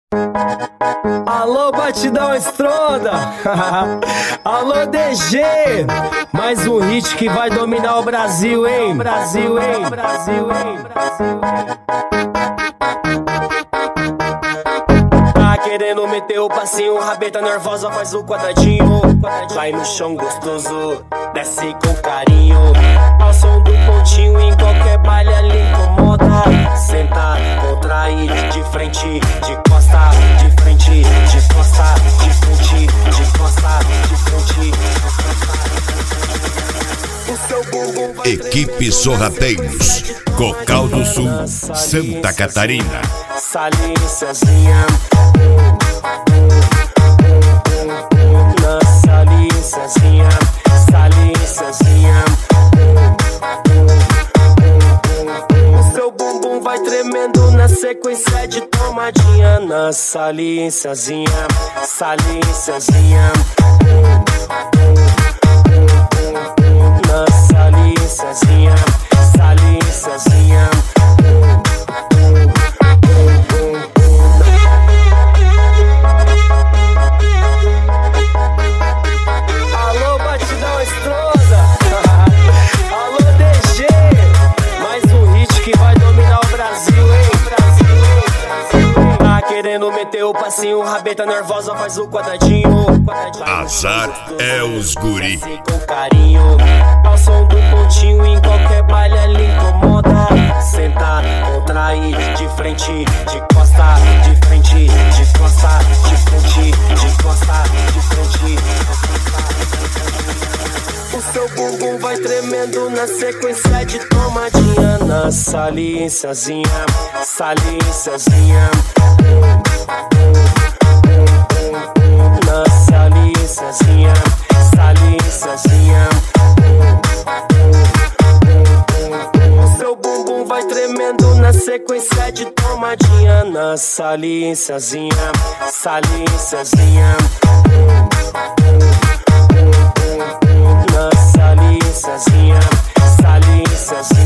Alô, Batidão Estronda. Alô, DG. Mais um hit que vai dominar o Brasil, hein? Brasil, hein? Brasil, hein? Tá querendo meter o passinho, rabeta nervosa, faz o quadradinho. Vai no chão gostoso, desce com carinho. Ao som do pontinho, em qualquer baile ali incomoda. Senta, contrai, de frente, de costa, de frente, de costa, de frente, de costa, de frente. O seu bumbum vai Equipe Sorrateiros, Cocal do Sul, Santa Catarina. Salíciazinha, na salíciazinha, salíciazinha. O seu bumbum vai tremendo na sequência de tomadinha. Na salíciazinha, salíciazinha. Na salíciazinha, salíciazinha. Alô, Batidão Estronda. Alô, DG. Mais um hit que vai dominar o Brasil, hein? Brasil, hein? Tá querendo meter o passinho, rabeta nervosa, faz o quadradinho. Azar é os guri. Com carinho, ao som do pontinho, em qualquer baile ali incomoda. Senta, contrai, de frente, de costa, de frente, de costa, de frente, de costa, de frente. O seu bumbum vai tremendo na sequência de tomadinha. Na salíciazinha, salíciazinha. Na salíciazinha, salíciazinha. O seu bumbum vai tremendo na sequência de tomadinha. Na salíciazinha, salíciazinha. Na salíciazinha, salíciazinha.